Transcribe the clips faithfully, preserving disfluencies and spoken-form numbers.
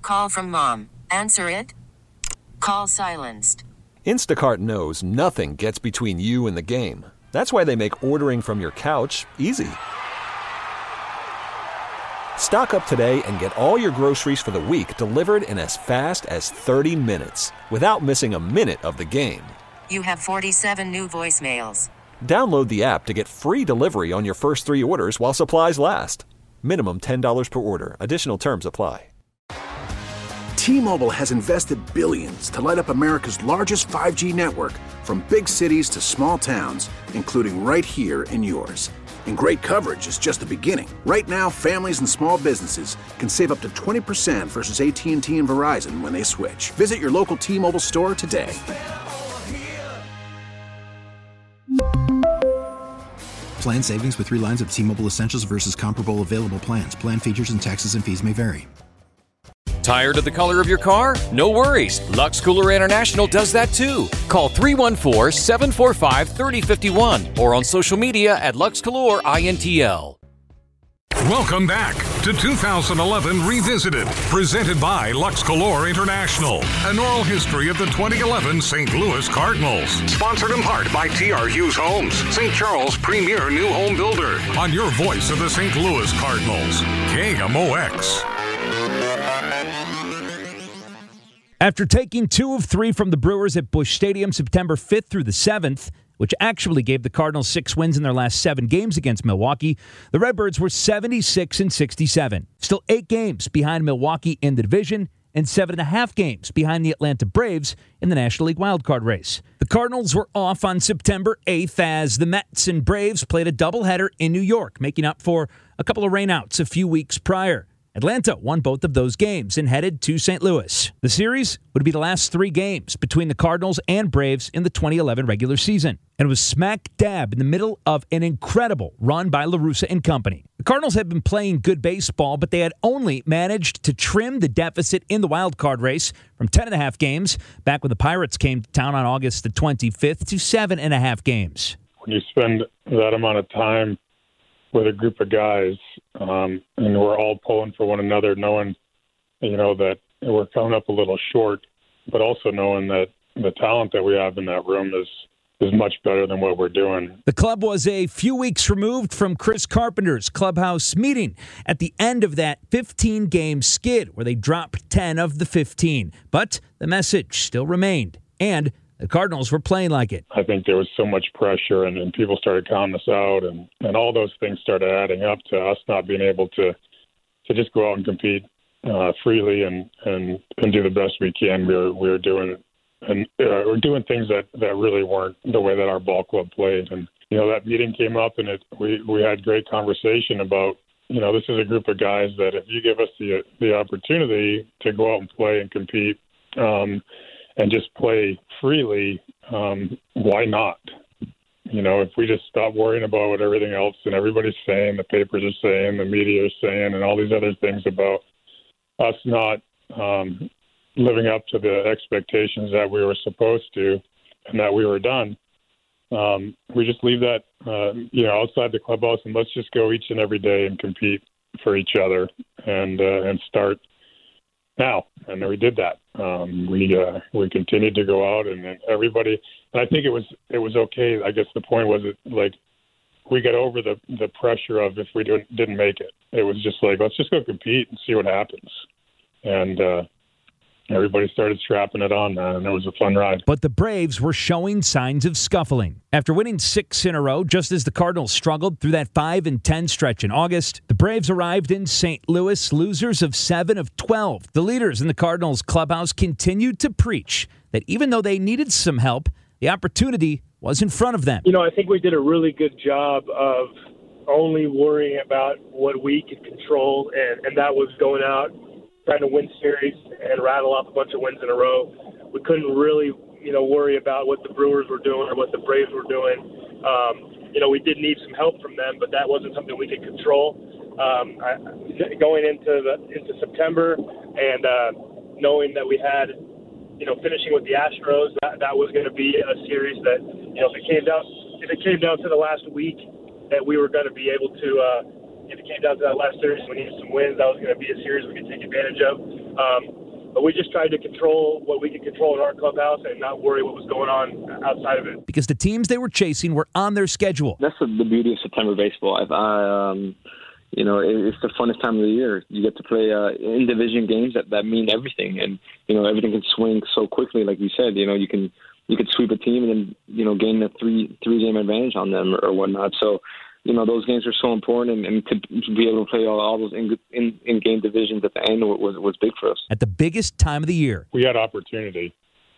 Call from mom. Answer it. Call silenced. Instacart knows nothing gets between you and the game. That's why they make ordering from your couch easy. Stock up today and get all your groceries for the week delivered in as fast as thirty minutes without missing a minute of the game. You have forty-seven new voicemails. Download the app to get free delivery on your first three orders while supplies last. Minimum ten dollars per order. Additional terms apply. T-Mobile has invested billions to light up America's largest five G network, from big cities to small towns, including right here in yours. And great coverage is just the beginning. Right now, families and small businesses can save up to twenty percent versus A T and T and Verizon when they switch. Visit your local T-Mobile store today. Plan savings with three lines of T-Mobile Essentials versus comparable available plans. Plan features and taxes and fees may vary. Tired of the color of your car? No worries. Lux Cooler International does that too. Call three one four, seven four five, three oh five one or on social media at Lux Cooler I N T L. Welcome back to two thousand eleven Revisited, presented by Lux Cooler International. An oral history of the twenty eleven Saint Louis Cardinals. Sponsored in part by T R Hughes Homes, Saint Charles' premier new home builder. On your voice of the Saint Louis Cardinals, K M O X. After taking two of three from the Brewers at Busch Stadium September fifth through the seventh, which actually gave the Cardinals six wins in their last seven games against Milwaukee, the Redbirds were seventy-six and sixty-seven. Still eight games behind Milwaukee in the division and seven and a half games behind the Atlanta Braves in the National League wildcard race. The Cardinals were off on September eighth as the Mets and Braves played a doubleheader in New York, making up for a couple of rainouts a few weeks prior. Atlanta won both of those games and headed to Saint Louis. The series would be the last three games between the Cardinals and Braves in the twenty eleven regular season. And it was smack dab in the middle of an incredible run by La Russa and company. The Cardinals had been playing good baseball, but they had only managed to trim the deficit in the wild card race from ten and a half games back when the Pirates came to town on August the twenty-fifth to seven and a half games. When you spend that amount of time with a group of guys, um, and we're all pulling for one another, knowing, you know, that we're coming up a little short, but also knowing that the talent that we have in that room is is much better than what we're doing. The club was a few weeks removed from Chris Carpenter's clubhouse meeting at the end of that fifteen-game skid where they dropped ten of the fifteen. But the message still remained, and the Cardinals were playing like it. I think there was so much pressure, and, and people started counting us out, and, and all those things started adding up to us not being able to to just go out and compete uh, freely and, and, and do the best we can. We were we were doing and uh, we're doing things that, that really weren't the way that our ball club played. And you know, that meeting came up, and it we we had great conversation about, you know, this is a group of guys that if you give us the the opportunity to go out and play and compete. Um, and just play freely, um, why not? You know, if we just stop worrying about what everything else and everybody's saying, the papers are saying, the media is saying, and all these other things about us not um, living up to the expectations that we were supposed to and that we were done, um, we just leave that, uh, you know, outside the clubhouse, and let's just go each and every day and compete for each other and uh, and start now. And we did that. Um, we uh, we continued to go out, and, and everybody. And I think it was it was okay. I guess the point was that, like, we got over the the pressure of if we didn't didn't make it. It was just like, let's just go compete and see what happens. And uh, everybody started strapping it on, man, and it was a fun ride. But the Braves were showing signs of scuffling. After winning six in a row, just as the Cardinals struggled through that five and ten stretch in August, the Braves arrived in Saint Louis, losers of seven of twelve. The leaders in the Cardinals clubhouse continued to preach that even though they needed some help, the opportunity was in front of them. You know, I think we did a really good job of only worrying about what we could control, and, and that was going out, trying to win series and rattle off a bunch of wins in a row. We couldn't really, you know, worry about what the Brewers were doing or what the Braves were doing. Um, you know, we did need some help from them, but that wasn't something we could control. Um, I, going into the into September and uh, knowing that we had, you know, finishing with the Astros, that, that was going to be a series that, you know, if it came down if it came down to the last week, that we were going to be able to. Uh, If it came down to that last series, we needed some wins. That was going to be a series we could take advantage of. Um, But we just tried to control what we could control in our clubhouse and not worry what was going on outside of it. Because the teams they were chasing were on their schedule. That's the, the beauty of September baseball. I've, I, um, you know, it, it's the funnest time of the year. You get to play uh, in-division games that, that mean everything. And, you know, everything can swing so quickly, like you said. You know, you can you could sweep a team and then, you know, gain a three, three-game advantage on them or, or whatnot. So, you know, those games are so important, and, and to, to be able to play all, all those in, in, in-game divisions at the end was, was big for us. At the biggest time of the year. We had opportunity.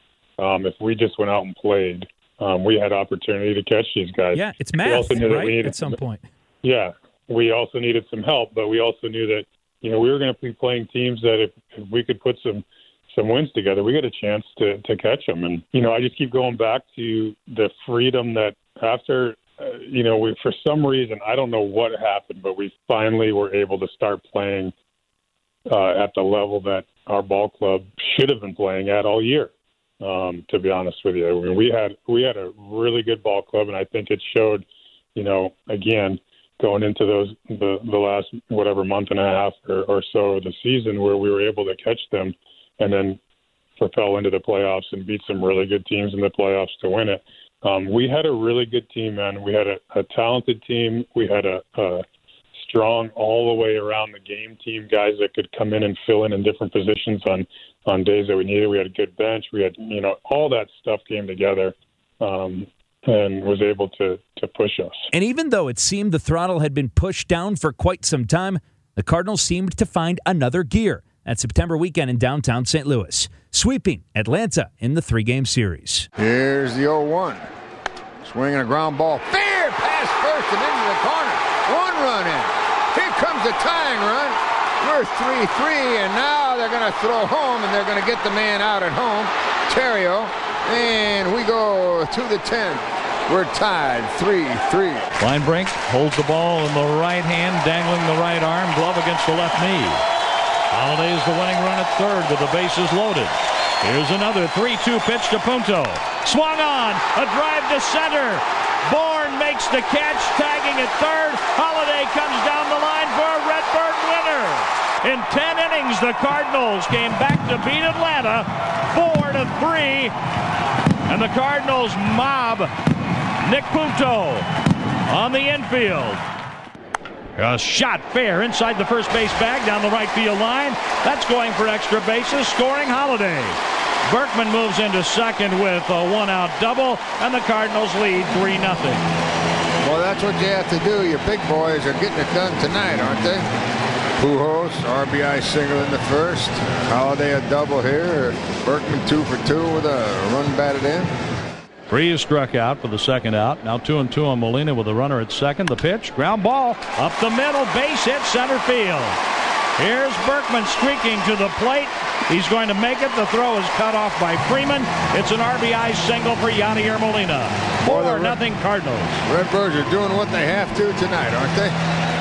Um, if we just went out and played, um, we had opportunity to catch these guys. Yeah, it's math, right, needed, at some point. Yeah, we also needed some help, but we also knew that, you know, we were going to be playing teams that if, if we could put some some wins together, we got a chance to, to catch them. And, you know, I just keep going back to the freedom that after – Uh, you know, we, for some reason, I don't know what happened, but we finally were able to start playing uh, at the level that our ball club should have been playing at all year. Um, to be honest with you, I mean, we had we had a really good ball club, and I think it showed. You know, again, going into those the, the last whatever month and a half or, or so of the season, where we were able to catch them, and then fell into the playoffs and beat some really good teams in the playoffs to win it. Um, we had a really good team, man. We had a, a talented team. We had a, a strong all the way around the game team, guys that could come in and fill in in different positions on, on days that we needed. We had a good bench. We had, you know, all that stuff came together um, and was able to, to push us. And even though it seemed the throttle had been pushed down for quite some time, the Cardinals seemed to find another gear at September weekend in downtown Saint Louis, sweeping Atlanta in the three-game series. Here's the oh one. Swinging a ground ball. Fair pass first and into the corner. One run in. Here comes the tying run. We're three three, and now they're going to throw home, and they're going to get the man out at home, Terrio. And we go to the tenth. We're tied three three. Linebrink holds the ball in the right hand, dangling the right arm, glove against the left knee. Holiday's the winning run at third with the bases loaded. Here's another three two pitch to Punto. Swung on, a drive to center. Bourne makes the catch, tagging at third. Holiday comes down the line for a Redbird winner. In ten innings, the Cardinals came back to beat Atlanta four to three. And the Cardinals mob Nick Punto on the infield. A shot fair inside the first base bag down the right field line. That's going for extra bases, scoring Holiday. Berkman moves into second with a one-out double, and the Cardinals lead three nothing. Well, that's what you have to do. Your big boys are getting it done tonight, aren't they? Pujols, R B I single in the first. Holiday a double here. Berkman two for two with a run batted in. Three is struck out for the second out. Now two and two on Molina with a runner at second. The pitch, ground ball, up the middle, base hit center field. Here's Berkman streaking to the plate. He's going to make it. The throw is cut off by Freeman. It's an R B I single for Yadier Molina. Four nothing Cardinals. Redbirds are doing what they have to tonight, aren't they?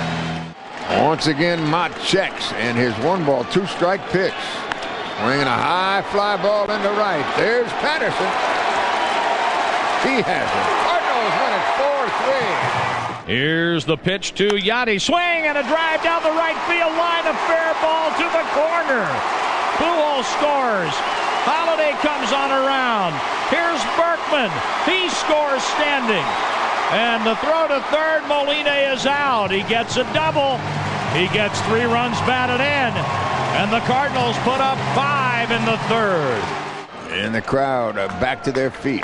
Once again, Mott checks, and his one ball, two strike pitch. Swinging a high fly ball into right. There's Patterson. He has it. Cardinals win it four three. Here's the pitch to Yadi. Swing and a drive down the right field line. A fair ball to the corner. Pujols scores. Holiday comes on around. Here's Berkman. He scores standing. And the throw to third, Molina is out. He gets a double. He gets three runs batted in. And the Cardinals put up five in the third. And the crowd uh, back to their feet.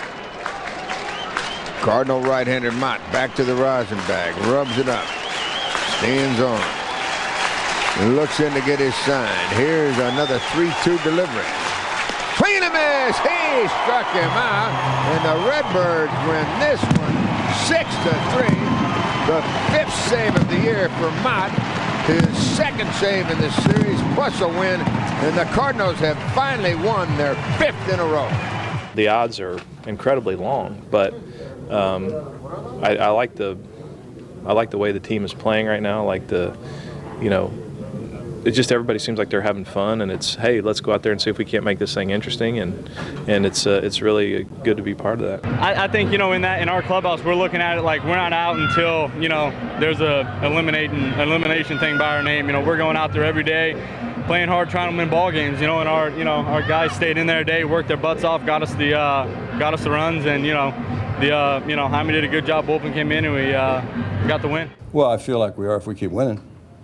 Cardinal right-hander Mott back to the rosin bag. Rubs it up. Stands on. Looks in to get his sign. Here's another three two delivery. Swing and a miss. He struck him out. And the Redbirds win this one six to three. The fifth save of the year for Mott. His second save in this series, plus a win. And the Cardinals have finally won their fifth in a row. The odds are incredibly long, but um, I, I like the I like the way the team is playing right now. I like the, you know, it's just everybody seems like they're having fun, and it's, hey, let's go out there and see if we can't make this thing interesting, and and it's uh, it's really good to be part of that. I, I think, you know, in that in our clubhouse, we're looking at it like we're not out until, you know, there's a eliminating elimination thing by our name. You know, we're going out there every day, playing hard, trying to win ball games. You know, and our you know our guys stayed in there today, worked their butts off, got us the uh, got us the runs, and you know the uh, you know Jaime did a good job. Bullpen came in, and we uh, got the win. Well, I feel like we are if we keep winning.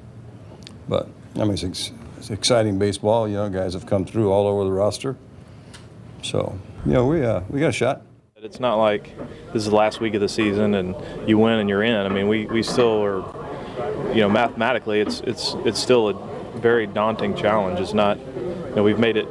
But I mean, it's, ex- it's exciting baseball. You know, guys have come through all over the roster. So you know, we uh, we got a shot. It's not like this is the last week of the season and you win and you're in. I mean, we, we still are, you know, mathematically, it's it's it's still a very daunting challenge. It's not, you know, we've made it.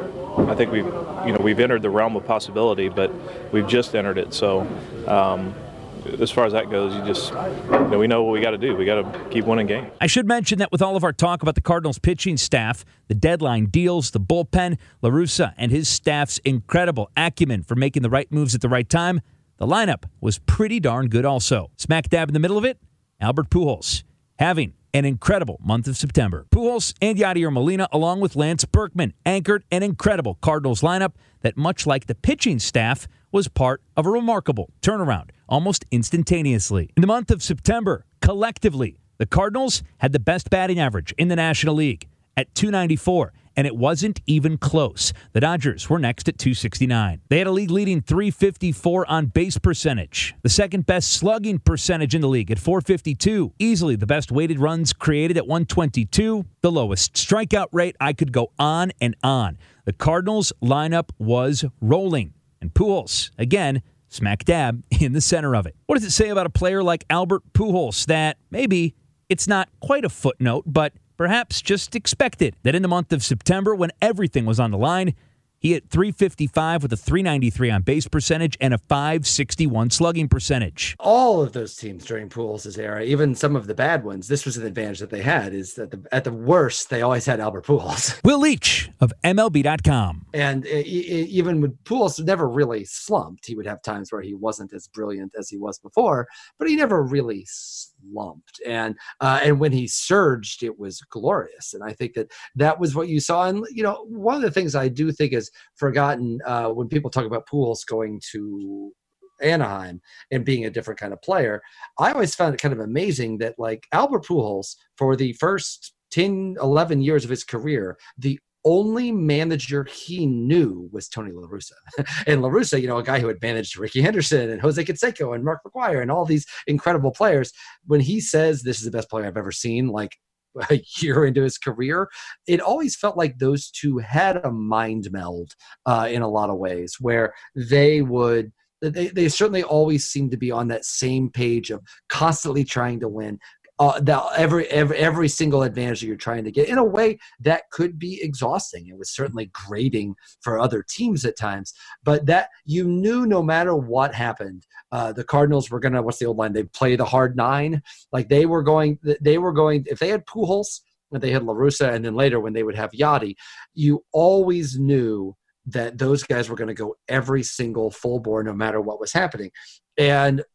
I think we've, you know, we've entered the realm of possibility, but we've just entered it. So, um, as far as that goes, you just, you know, we know what we got to do. We got to keep winning games. I should mention that with all of our talk about the Cardinals pitching staff, the deadline deals, the bullpen, La Russa and his staff's incredible acumen for making the right moves at the right time, the lineup was pretty darn good also. Smack dab in the middle of it, Albert Pujols, having an incredible month of September. Pujols and Yadier Molina, along with Lance Berkman, anchored an incredible Cardinals lineup that, much like the pitching staff, was part of a remarkable turnaround almost instantaneously. In the month of September, collectively, the Cardinals had the best batting average in the National League at two ninety-four, and it wasn't even close. The Dodgers were next at two sixty-nine. They had a league-leading three fifty-four on base percentage, the second-best slugging percentage in the league at four fifty-two, easily the best weighted runs created at one twenty-two, the lowest strikeout rate. I could go on and on. The Cardinals lineup was rolling. And Pujols, again, smack dab in the center of it. What does it say about a player like Albert Pujols that maybe it's not quite a footnote, but perhaps just expected that in the month of September, when everything was on the line, he hit three fifty-five with a three ninety-three on base percentage and a five sixty-one slugging percentage. All of those teams during Pujols' era, even some of the bad ones, this was an advantage that they had, is that the, at the worst, they always had Albert Pujols. Will Leach of M L B dot com. And it, it, even when Pujols never really slumped, he would have times where he wasn't as brilliant as he was before, but he never really slumped. And uh, and when he surged, it was glorious. And I think that that was what you saw. And, you know, one of the things I do think is forgotten uh, when people talk about Pujols going to Anaheim and being a different kind of player, I always found it kind of amazing that, like, Albert Pujols, for the first ten, eleven years of his career, the only manager he knew was Tony La Russa. And La Russa, you know, a guy who had managed Ricky Henderson and Jose Canseco and Mark McGwire and all these incredible players, when he says this is the best player I've ever seen, like, a year into his career, it always felt like those two had a mind meld uh, in a lot of ways, where they would, they, they certainly always seemed to be on that same page of constantly trying to win. Uh, that every, every every single advantage that you're trying to get, in a way that could be exhausting. It was certainly grating for other teams at times, but that you knew no matter what happened, uh, the Cardinals were gonna, what's the old line? They play the hard nine. Like they were going, they were going. If they had Pujols, and they had La Russa, and then later when they would have Yadi, you always knew that those guys were going to go every single full bore, no matter what was happening, and.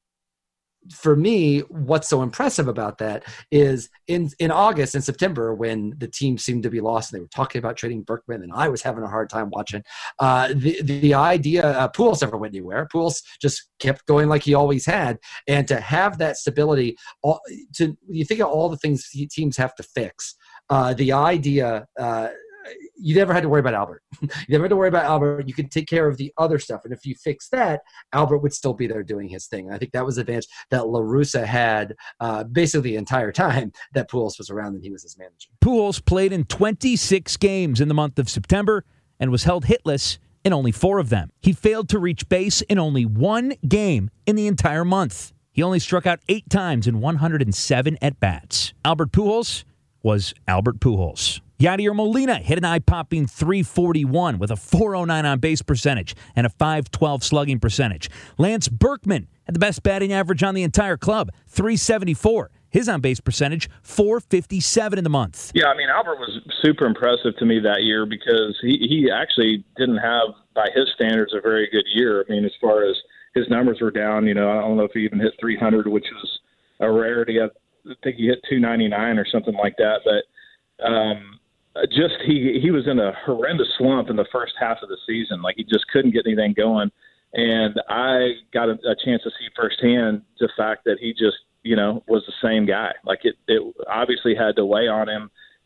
For me, what's so impressive about that is in, in August and September, when the team seemed to be lost and they were talking about trading Berkman, and I was having a hard time watching, uh, the, the idea, uh, Pujols never went anywhere. Pujols just kept going like he always had. And to have that stability, all, to you think of all the things teams have to fix, uh, the idea uh, – you never had to worry about Albert. You never had to worry about Albert. You could take care of the other stuff. And if you fix that, Albert would still be there doing his thing. I think that was the advantage that La Russa had uh, basically the entire time that Pujols was around and he was his manager. Pujols played in twenty-six games in the month of September and was held hitless in only four of them. He failed to reach base in only one game in the entire month. He only struck out eight times in one hundred seven at-bats. Albert Pujols was Albert Pujols. Yadier Molina hit an eye-popping three forty-one with a four oh nine on base percentage and a five twelve slugging percentage. Lance Berkman had the best batting average on the entire club, three seventy-four. His on-base percentage, four fifty-seven in the month. Yeah, I mean, Albert was super impressive to me that year because he, he actually didn't have, by his standards, a very good year. I mean, as far as his numbers were down, you know, I don't know if he even hit three hundred, which was a rarity. I think he hit two ninety-nine or something like that. But um, just he he was in a horrendous slump in the first half of the season. Like, he just couldn't get anything going. And I got a, a chance to see firsthand the fact that he just, you know, was the same guy. Like, it, it obviously had to weigh on him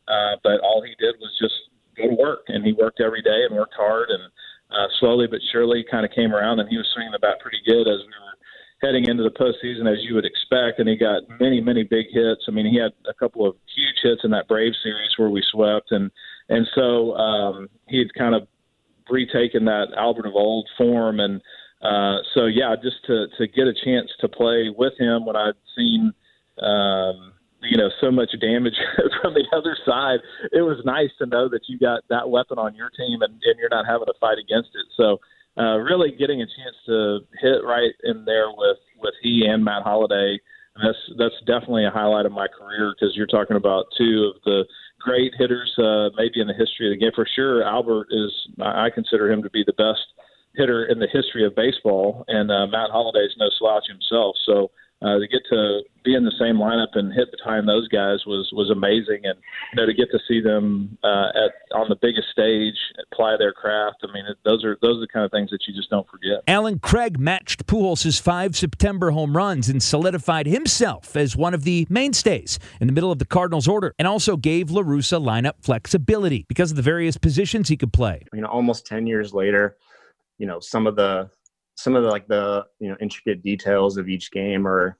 uh, but all he did was just go to work, and he worked every day and worked hard, and uh, slowly but surely kind of came around, and he was swinging the bat pretty good as we were heading into the postseason, as you would expect, and he got many, many big hits. I mean, he had a couple of huge hits in that Braves series where we swept, and and so um, he had kind of retaken that Albert of old form, and uh, so yeah, just to to get a chance to play with him when I'd seen um, you know so much damage from the other side, it was nice to know that you got that weapon on your team, and, and you're not having to fight against it. So. Uh, really getting a chance to hit right in there with, with he and Matt Holliday, that's that's definitely a highlight of my career, because you're talking about two of the great hitters uh, maybe in the history of the game. For sure, Albert is, I consider him to be the best hitter in the history of baseball, and uh, Matt Holliday is no slouch himself. So uh, to get to be in the same lineup and hit behind those guys was was amazing, and you know to get to see them uh, at on the biggest stage apply their craft. I mean, it, those are those are the kind of things that you just don't forget. Alan Craig matched Pujols' five September home runs and solidified himself as one of the mainstays in the middle of the Cardinals' order, and also gave La Russa lineup flexibility because of the various positions he could play. You know, almost ten years later, you know, some of the some of the like the you know intricate details of each game are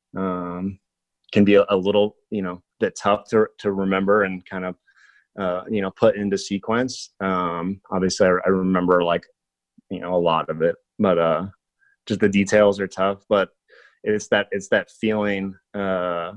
um, can be a, a little you know bit tough to to remember and kind of uh, you know put into sequence. Um, obviously, I, I remember like you know a lot of it, but uh, just the details are tough. But it's that it's that feeling uh,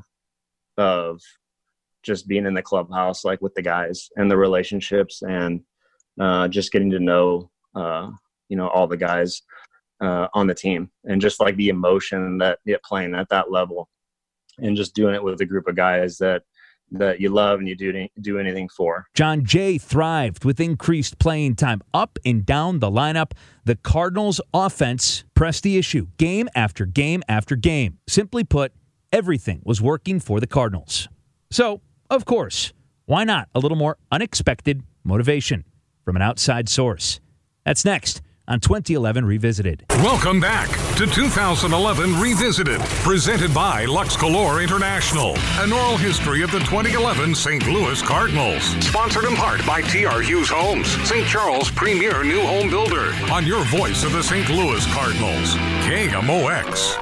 of just being in the clubhouse, like with the guys and the relationships, and uh, just getting to know uh, you know all the guys. Uh, on the team, and just like the emotion that yeah, playing at that level, and just doing it with a group of guys that that you love and you do do anything for. John Jay thrived with increased playing time up and down the lineup. The Cardinals' offense pressed the issue game after game after game. Simply put, everything was working for the Cardinals. So, of course, why not a little more unexpected motivation from an outside source? That's next on twenty eleven Revisited. Welcome back to two thousand eleven Revisited, presented by Lux Color International, an oral history of the twenty eleven Saint Louis Cardinals. Sponsored in part by T R Hughes Homes, Saint Charles' premier new home builder. On your voice of the Saint Louis Cardinals, K M O X.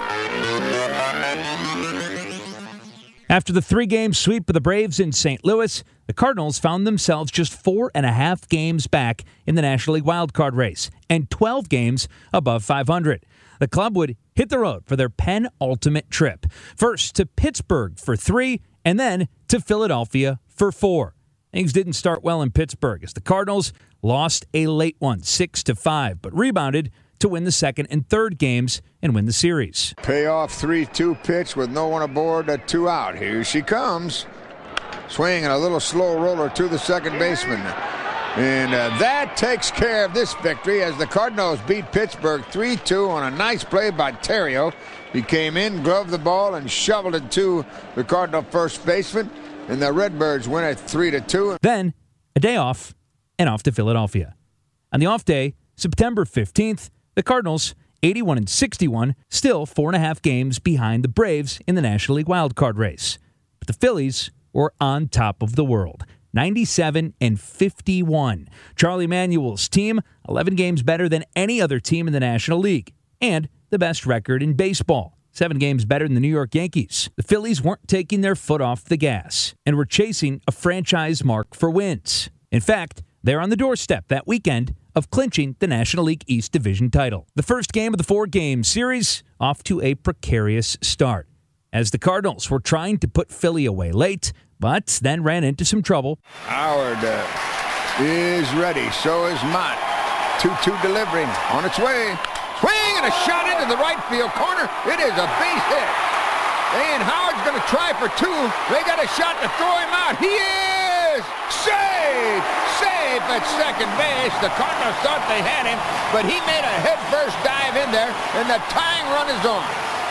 After the three-game sweep of the Braves in Saint Louis, the Cardinals found themselves just four and a half games back in the National League wildcard race and twelve games above five hundred. The club would hit the road for their penultimate trip, first to Pittsburgh for three and then to Philadelphia for four. Things didn't start well in Pittsburgh as the Cardinals lost a late one, six to five, but rebounded to win the second and third games and win the series. Payoff three two pitch with no one aboard, a two out. Here she comes. Swing and a little slow roller to the second baseman. And uh, that takes care of this victory as the Cardinals beat Pittsburgh three two on a nice play by Terrio. He came in, gloved the ball, and shoveled it to the Cardinal first baseman. And the Redbirds win it three to two. Then, a day off, and off to Philadelphia. On the off day, September fifteenth, the Cardinals, eighty-one and sixty-one, still four and a half games behind the Braves in the National League wildcard race. But the Phillies were on top of the world, ninety-seven and fifty-one. Charlie Manuel's team, eleven games better than any other team in the National League, and the best record in baseball, seven games better than the New York Yankees. The Phillies weren't taking their foot off the gas and were chasing a franchise mark for wins. In fact, they're on the doorstep that weekend of clinching the National League East Division title. The first game of the four-game series off to a precarious start, as the Cardinals were trying to put Philly away late, but then ran into some trouble. Howard uh, is ready. So is Mott. two two delivery on its way. Swing and a shot into the right field corner. It is a base hit. And Howard's going to try for two. They got a shot to throw him out. He is safe. Safe at second base. The Cardinals thought they had him, but he made a headfirst dive in there, and the tying run is on.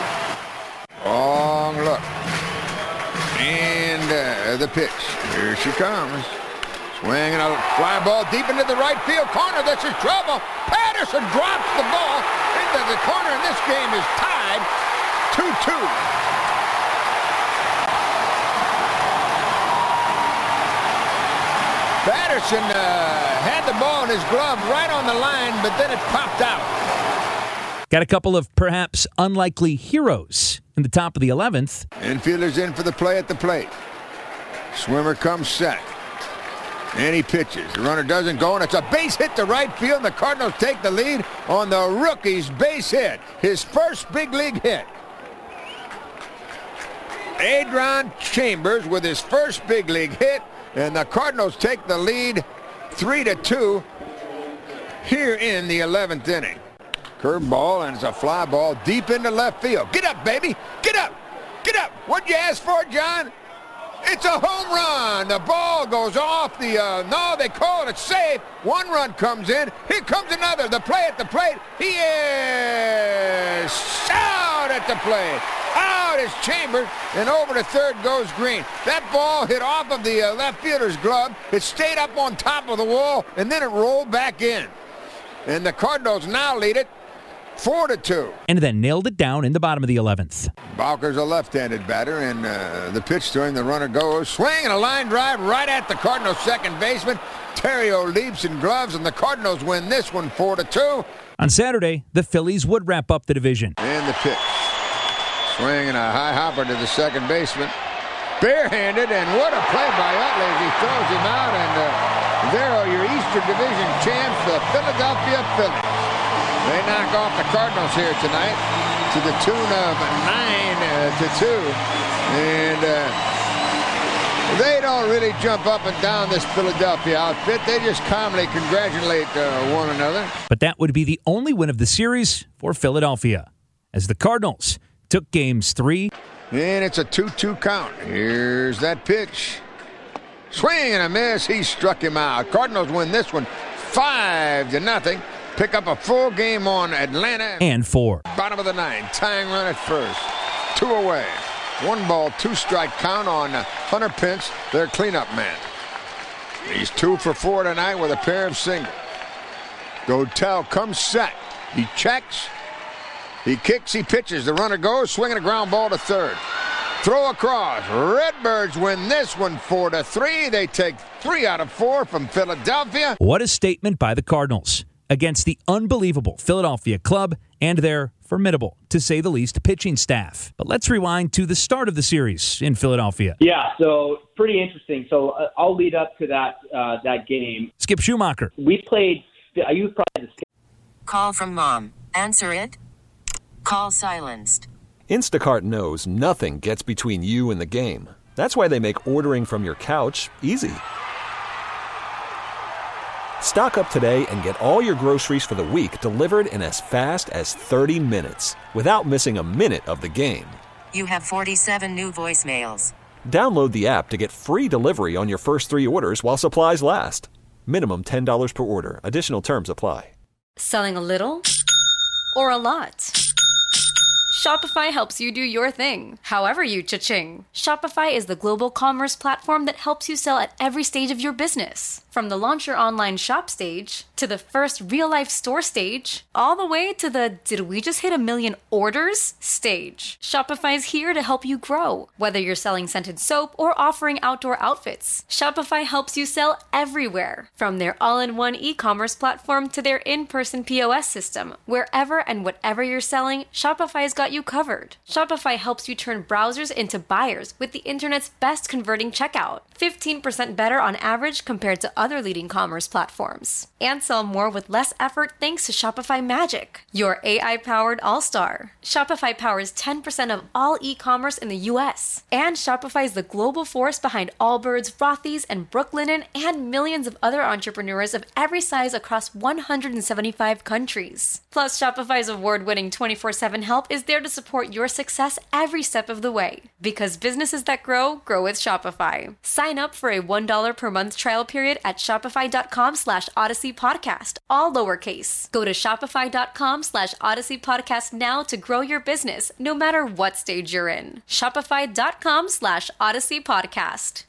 Long look. And uh, the pitch. Here she comes. Swinging a fly ball deep into the right field corner. This is trouble. Patterson drops the ball into the corner, and this game is tied two two. Patterson uh, had the ball in his glove right on the line, but then it popped out. Got a couple of perhaps unlikely heroes in the top of the eleventh. Infielders in for the play at the plate. Swimmer comes set. And he pitches. The runner doesn't go, and it's a base hit to right field, and the Cardinals take the lead on the rookie's base hit. His first big league hit. Adron Chambers with his first big league hit, and the Cardinals take the lead three to two here in the eleventh inning. Curveball, and it's a fly ball deep into left field. Get up, baby. Get up. Get up. What'd you ask for, John? It's a home run. The ball goes off the, uh, no, they call it safe. One run comes in. Here comes another. The play at the plate. He is out at the plate. Out is Chambers, and over to third goes Green. That ball hit off of the uh, left fielder's glove. It stayed up on top of the wall, and then it rolled back in. And the Cardinals now lead it four to two. And then nailed it down in the bottom of the eleventh. Bowker's a left-handed batter, and uh, the pitch to him, the runner goes. Swing and a line drive right at the Cardinals' second baseman. Terrio leaps in gloves, and the Cardinals win this one four to two. On Saturday, the Phillies would wrap up the division. And the pitch. Swing and a high hopper to the second baseman. Barehanded, and what a play by Utley as he throws him out. And uh, there are your Eastern Division champs, the Philadelphia Phillies. They knock off the Cardinals here tonight to the tune of nine uh, to two. And uh, they don't really jump up and down this Philadelphia outfit. They just calmly congratulate uh, one another. But that would be the only win of the series for Philadelphia, as the Cardinals took games three. And it's a two two count. Here's that pitch. Swing and a miss. He struck him out. Cardinals win this one five to nothing. Pick up a full game on Atlanta. And four. Bottom of the ninth. Tying run at first. Two away. One ball, two strike count on Hunter Pence, their cleanup man. He's two for four tonight with a pair of singles. Gotel comes set. He checks. He kicks, he pitches. The runner goes, swinging a ground ball to third. Throw across. Redbirds win this one four to three. They take three out of four from Philadelphia. What a statement by the Cardinals against the unbelievable Philadelphia club and their formidable, to say the least, pitching staff. But let's rewind to the start of the series in Philadelphia. Yeah, so pretty interesting. So uh, I'll lead up to that uh, that game. Skip Schumacher. We played. I used probably the. Call from mom. Answer it. Call silenced. Instacart knows nothing gets between you and the game. That's why they make ordering from your couch easy. Stock up today and get all your groceries for the week delivered in as fast as thirty minutes without missing a minute of the game. You have forty-seven new voicemails. Download the app to get free delivery on your first three orders while supplies last. Minimum ten dollars per order. Additional terms apply. Selling a little or a lot? Shopify helps you do your thing, however you cha-ching. Shopify is the global commerce platform that helps you sell at every stage of your business. From the launch your online shop stage, to the first real-life store stage, all the way to the did we just hit a million orders stage. Shopify's here to help you grow. Whether you're selling scented soap or offering outdoor outfits, Shopify helps you sell everywhere. From their all-in-one e-commerce platform to their in-person P O S system. Wherever and whatever you're selling, Shopify's got you covered. Shopify helps you turn browsers into buyers with the internet's best converting checkout. fifteen percent better on average compared to other leading commerce platforms. And sell more with less effort thanks to Shopify Magic, your A I-powered all-star. Shopify powers ten percent of all e-commerce in the U S. And Shopify is the global force behind Allbirds, Rothy's, and Brooklinen, and millions of other entrepreneurs of every size across one hundred seventy-five countries. Plus, Shopify's award-winning twenty-four seven help is there to support your success every step of the way. Because businesses that grow, grow with Shopify. Sign up for a one dollar per month trial period at shopify.com slash Odyssey Podcast, all lowercase. Go to shopify.com slash Odyssey Podcast now to grow your business, no matter what stage you're in. Shopify.com slash Odyssey Podcast.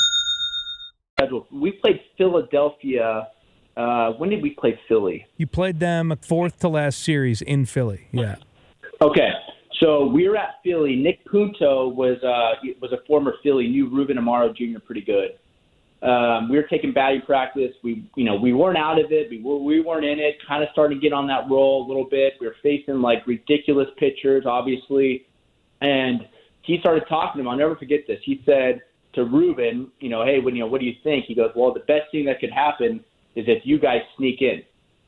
We played Philadelphia. Uh, when did we play Philly? You played them fourth to last series in Philly, yeah. Okay, so we were at Philly. Nick Punto was uh, was a former Philly, knew Ruben Amaro Junior pretty good. Um, we were taking batting practice. We, you know, we weren't out of it. We were, we weren't in it. Kind of starting to get on that roll a little bit. We were facing like ridiculous pitchers, obviously. And he started talking to him. I'll never forget this. He said to Ruben, you know, hey, when you know, what do you think? He goes, well, the best thing that could happen is if you guys sneak in.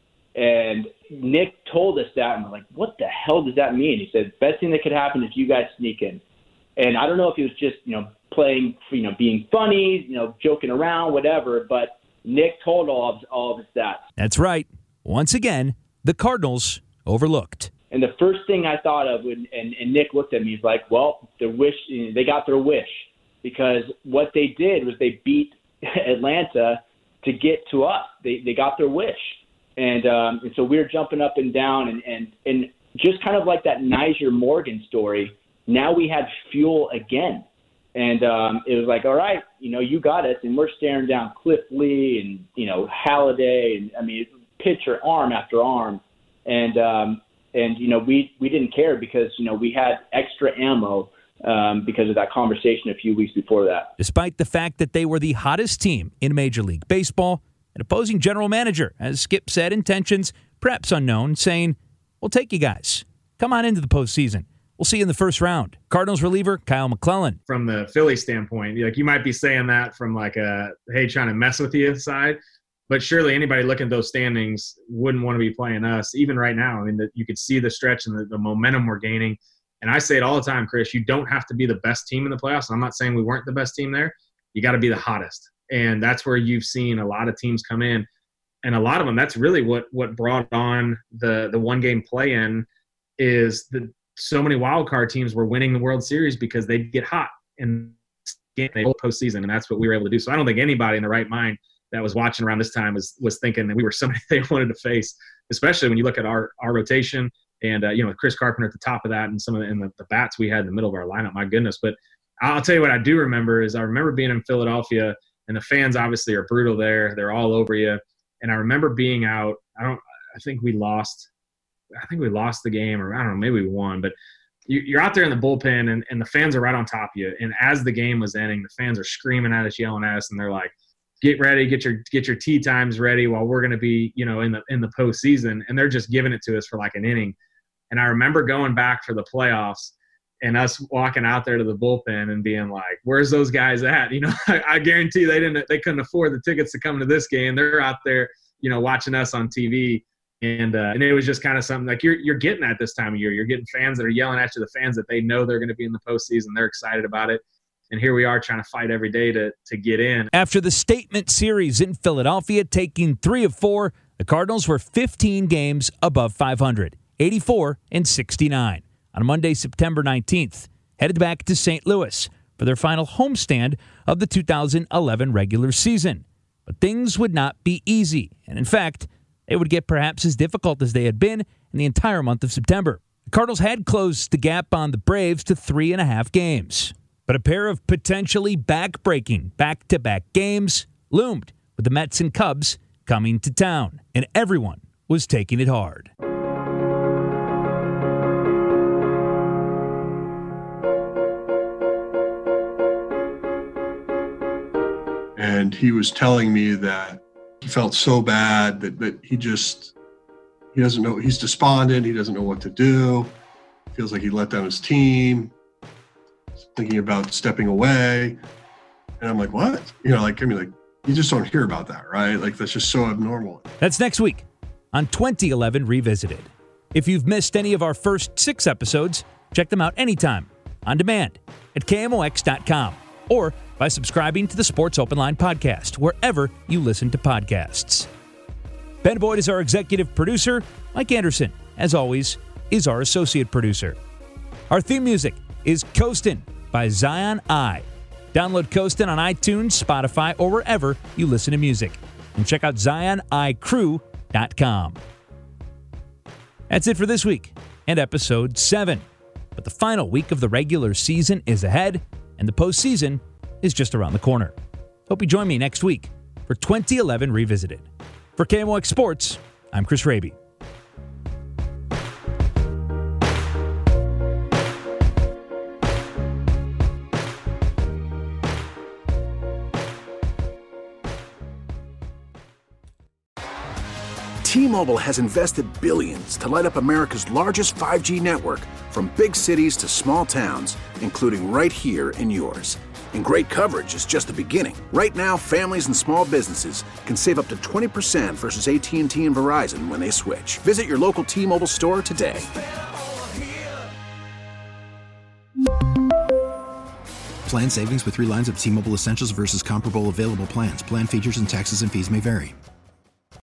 And Nick told us that, and we're like, what the hell does that mean? He said, best thing that could happen is you guys sneak in. And I don't know if he was just, you know, playing, you know, being funny, you know, joking around, whatever, but Nick told all of, all of his stats. That's right. Once again, the Cardinals overlooked. And the first thing I thought of, when and, and Nick looked at me, he's like, well, their wish, they got their wish. Because what they did was they beat Atlanta to get to us. They they got their wish. And, um, and so we were jumping up and down, and, and, and just kind of like that Nyjer Morgan story, now we had fuel again. And um, it was like, all right, you know, you got us. And we're staring down Cliff Lee and, you know, Halladay. And, I mean, pitcher arm after arm. And, um, and you know, we, we didn't care because, you know, we had extra ammo um, because of that conversation a few weeks before that. Despite the fact that they were the hottest team in Major League Baseball, an opposing general manager, as Skip said, intentions perhaps unknown, saying, we'll take you guys. Come on into the postseason. We'll see you in the first round. Cardinals reliever Kyle McClellan. From the Philly standpoint, like you might be saying that from like a, hey, trying to mess with you side, but surely anybody looking at those standings wouldn't want to be playing us, even right now. I mean, the, you could see the stretch and the, the momentum we're gaining. And I say it all the time, Chris, you don't have to be the best team in the playoffs. I'm not saying we weren't the best team there. You got to be the hottest. And that's where you've seen a lot of teams come in. And a lot of them, that's really what what brought on the, the one-game play-in is the so many wild card teams were winning the World Series because they'd get hot and they postseason, and that's what we were able to do. So I don't think anybody in the right mind that was watching around this time was was thinking that we were somebody they wanted to face, especially when you look at our our rotation and uh, you know, Chris Carpenter at the top of that and some of the, and the, the bats we had in the middle of our lineup. My goodness! But I'll tell you what I do remember is I remember being in Philadelphia, and the fans obviously are brutal there. They're all over you. And I remember being out. I don't. I think we lost. I think we lost the game, or I don't know, maybe we won, but you, you're out there in the bullpen and, and the fans are right on top of you. And as the game was ending, the fans are screaming at us, yelling at us, and they're like, get ready, get your, get your tee times ready while we're going to be, you know, in the, in the postseason. And they're just giving it to us for like an inning. And I remember going back for the playoffs and us walking out there to the bullpen and being like, where's those guys at? You know, I, I guarantee they didn't, they couldn't afford the tickets to come to this game. They're out there, you know, watching us on T V. And uh, and it was just kind of something like you're you're getting at this time of year. You're getting fans that are yelling at you, the fans that they know they're going to be in the postseason. They're excited about it. And here we are trying to fight every day to to get in. After the statement series in Philadelphia, taking three of four, the Cardinals were fifteen games above five hundred, eighty-four and sixty-nine. On Monday, September nineteenth, headed back to Saint Louis for their final homestand of the two thousand eleven regular season. But things would not be easy. And in fact, it would get perhaps as difficult as they had been in the entire month of September. The Cardinals had closed the gap on the Braves to three and a half games. But a pair of potentially back-breaking back-to-back games loomed with the Mets and Cubs coming to town. And everyone was taking it hard. And he was telling me that he felt so bad that, that he just, he doesn't know, he's despondent, he doesn't know what to do, feels like he let down his team, he's thinking about stepping away. And I'm like, what? You know, like, I mean, like, you just don't hear about that, right? Like, that's just so abnormal. That's next week on twenty eleven Revisited. If you've missed any of our first six episodes, check them out anytime, on demand, at K M O X dot com, or by subscribing to the Sports Open Line podcast, wherever you listen to podcasts. Ben Boyd is our executive producer. Mike Anderson, as always, is our associate producer. Our theme music is Coastin' by Zion I. Download Coastin' on iTunes, Spotify, or wherever you listen to music. And check out zion i crew dot com. That's it for this week and episode seven. But the final week of the regular season is ahead, and the postseason is just around the corner. Hope you join me next week for twenty eleven Revisited. For K M O X Sports, I'm Chris Raby. T-Mobile has invested billions to light up America's largest five G network, from big cities to small towns, including right here in yours. And great coverage is just the beginning. Right now, families and small businesses can save up to twenty percent versus A T and T and Verizon when they switch. Visit your local T-Mobile store today. Plan savings with three lines of T-Mobile Essentials versus comparable available plans. Plan features and taxes and fees may vary.